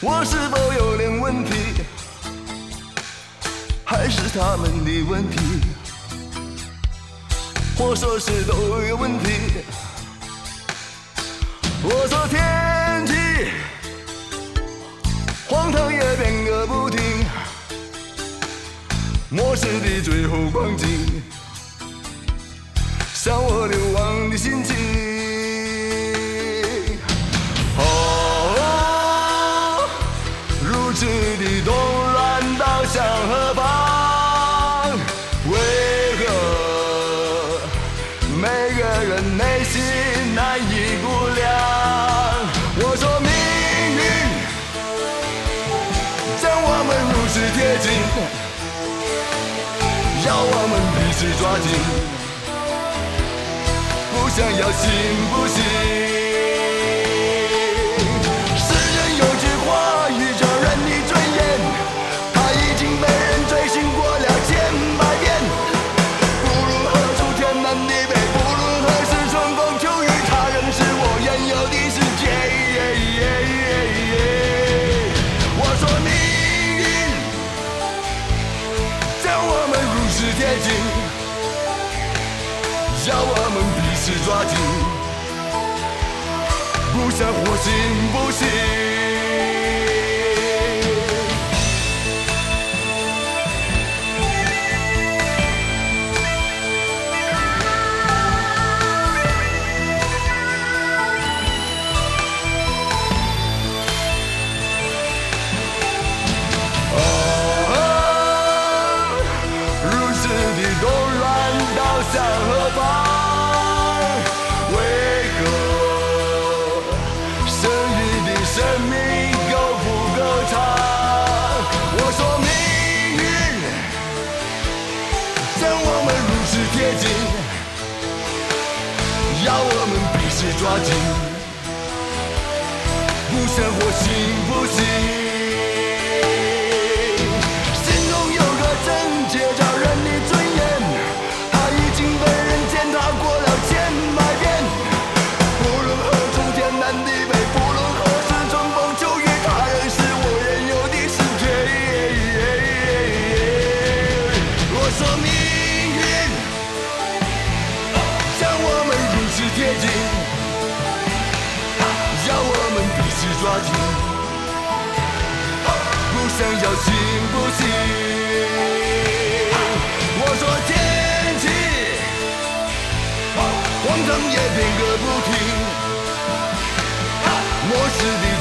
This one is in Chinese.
我是否有点问题，还是他们的问题？我说是都有问题。我说天气荒唐也变个不停，末世的最后光景，像我流亡的心情。哦，如此的动乱导向何方？为何每个人内心难以估量？我说命运将我们如此贴近，要我们彼此抓紧，不想要信不信。世人有句话语叫人的尊严，它已经被人追寻过了千百遍。不论何处天南地北，不论何时春风秋雨，它仍是我拥有的世界。我说命运将我们如此贴近，要我们彼此抓紧，不想活信不信。向何方？为何生日的生命够不够长？我说命运将我们如此贴近，要我们彼此抓紧，不想活信不信。心中有个症结叫人的尊严，被人践踏过了千百遍，不论何处天南地北，不论何时春风秋雨，它仍是我拥有的世界。我说命运将我们如此贴近，要我们彼此抓紧，不想要信不信。我说天气荒唐也变个不停，末世的